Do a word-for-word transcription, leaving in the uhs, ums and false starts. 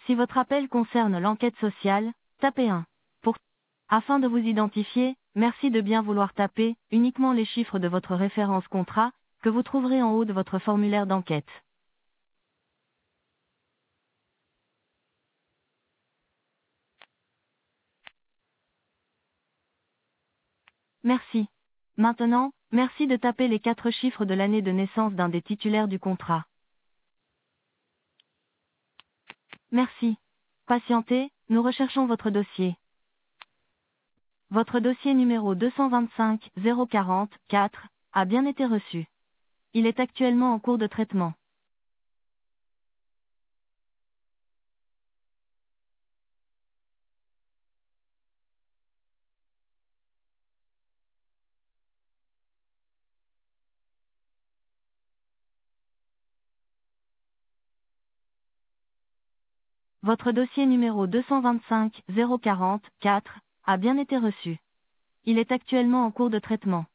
Si votre appel concerne l'enquête sociale, tapez un. Pour Afin de vous identifier, merci de bien vouloir taper uniquement les chiffres de votre référence contrat, que vous trouverez en haut de votre formulaire d'enquête. Merci. Maintenant, merci de taper les quatre chiffres de l'année de naissance d'un des titulaires du contrat. Merci. Patientez, nous recherchons votre dossier. Votre dossier numéro deux cent vingt-cinq zéro quarante quatre a bien été reçu. Il est actuellement en cours de traitement. Votre dossier numéro deux cent vingt-cinq zéro quarante quatre a bien été reçu. Il est actuellement en cours de traitement.